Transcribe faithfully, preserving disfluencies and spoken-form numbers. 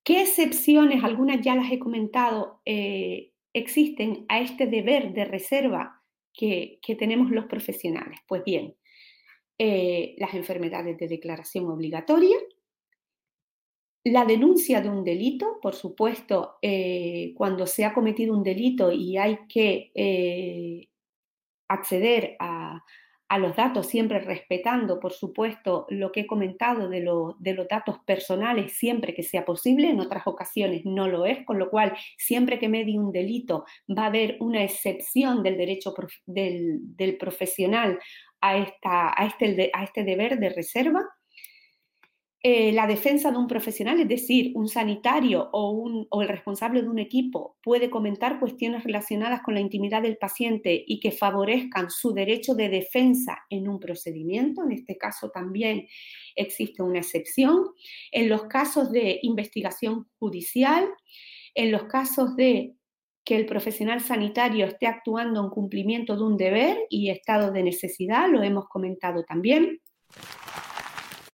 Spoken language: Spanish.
¿Qué excepciones, algunas ya las he comentado, eh, existen a este deber de reserva que, que tenemos los profesionales? Pues bien, eh, las enfermedades de declaración obligatoria, la denuncia de un delito, por supuesto, eh, cuando se ha cometido un delito y hay que eh, acceder a, a los datos, siempre respetando, por supuesto, lo que he comentado de, lo, de los datos personales, siempre que sea posible. En otras ocasiones no lo es, con lo cual, siempre que medie un delito, va a haber una excepción del derecho prof, del, del profesional a, esta, a, este, a este deber de reserva. Eh, la defensa de un profesional, es decir, un sanitario o, un, o el responsable de un equipo puede comentar cuestiones relacionadas con la intimidad del paciente y que favorezcan su derecho de defensa en un procedimiento. En este caso también existe una excepción. En los casos de investigación judicial, en los casos de que el profesional sanitario esté actuando en cumplimiento de un deber y estado de necesidad, lo hemos comentado también.